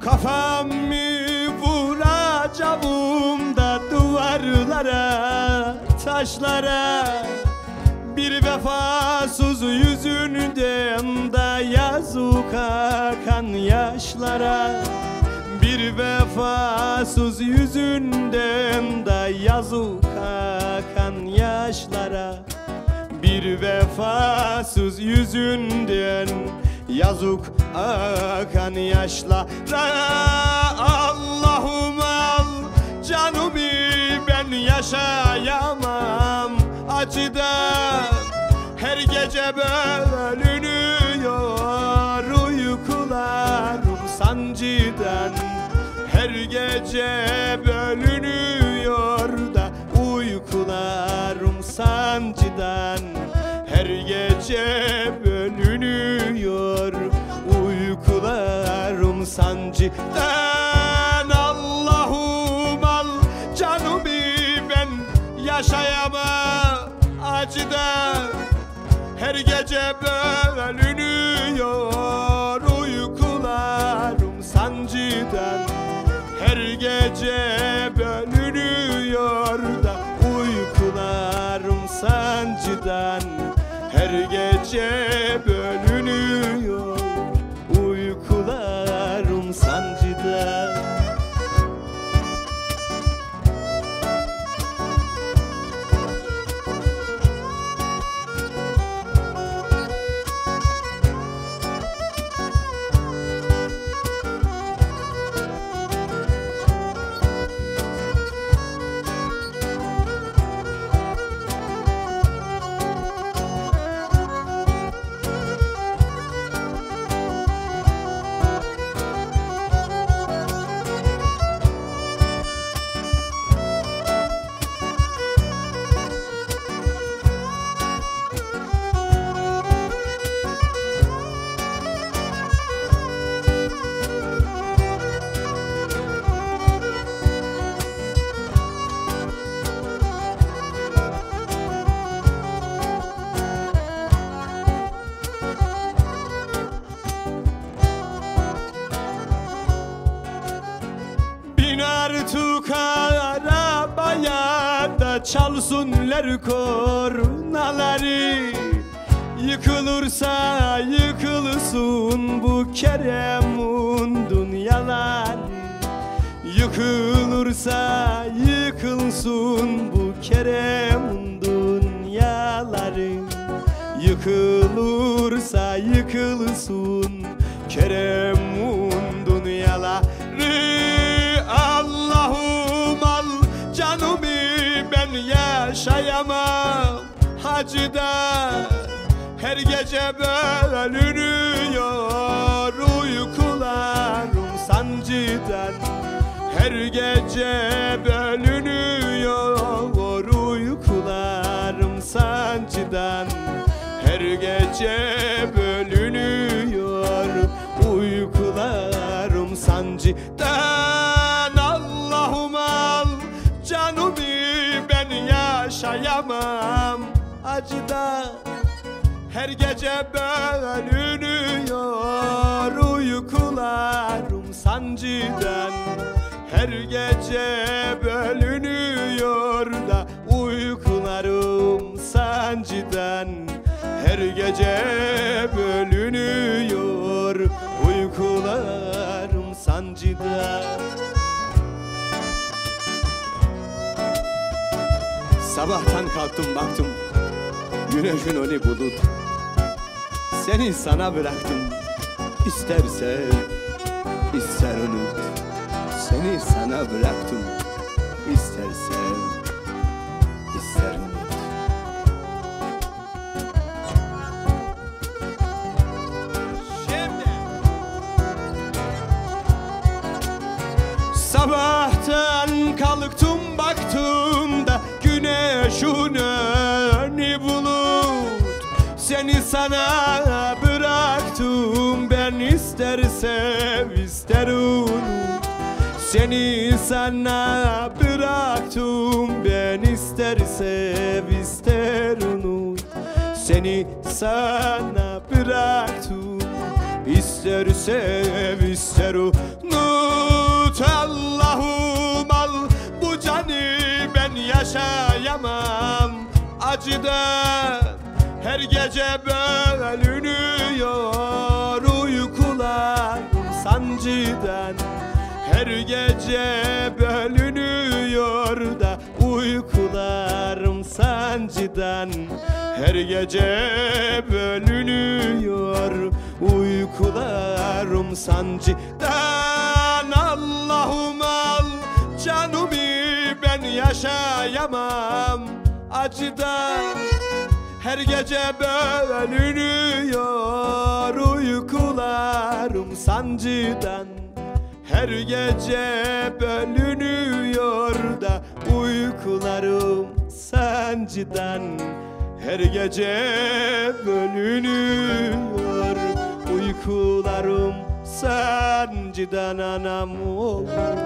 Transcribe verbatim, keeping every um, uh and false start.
Kafamı vuracağım da duvarlara, taşlara. Bir vefasız yüzünden de yazık akan yaşlara. Bir vefasız yüzünden de yazık akan yaşlara. Bir vefasız yüzünden yazık akan yaşlara. Allah'ım al canımı, ben yaşayamam acıdan. Her gece bölünüyor uykularım sancıdan. Her gece bölünüyor da uykularım sancıdan. Her gece bölünüyor uykularım sancıdan. Allah'ım al canımı, ben yaşayamam acıdan. Her gece bölünüyor uykularım sancıdan. Her gece bölünüyor da uykularım sancıdan. Her gece bölünüyor uykularım sancıdan. Artık arabaya da çalsınlar kornaları. Yıkılırsa yıkılsın bu Kerem'in dünyaları. Yıkılırsa yıkılsın bu Kerem'in dünyaları. Yıkılırsa yıkılsın Kerem'in dünyaları. Allah'ım al canımı, ben yaşayamam acıdan. Her gece bölünüyor uykularım sancıdan. Her gece bölünüyor uykularım sancıdan. Her gece bölünüyor uykularım sancıdan. Allah'ım al canımı, ben yaşayamam acıdan. Her gece bölünüyor uykularım sancıdan. Her gece bölünüyor da uykularım sancıdan. Her gece bölünüyor uykularım sancıdan. Sabahtan kalktım baktım, güneşin önü bulut. Seni sana bıraktım, ister sev, ister unut. Seni sana bıraktım, ister sev, ister unut. Şimdi sabahtan kalktım baktım da güneşin önü bulut. Seni sana bıraktım, ben ister sev ister unut. Seni sana bıraktım, ben ister sev ister unut. Seni sana bıraktım, İster sev ister unut Allah'ım al bu canı ben yaşayamam acıdan her gece bölünüyor uykular sancıdan her gece bölünüyor da uykularım sancıdan her gece bölünüyor uykularım sancıdan Allah'ım al canımı ben yaşayamam acıdan her gece bölünüyor uykularım sancıdan her gece bölünüyor da uykularım sancıdan her gece bölünüyor uykularım sancıdan anam.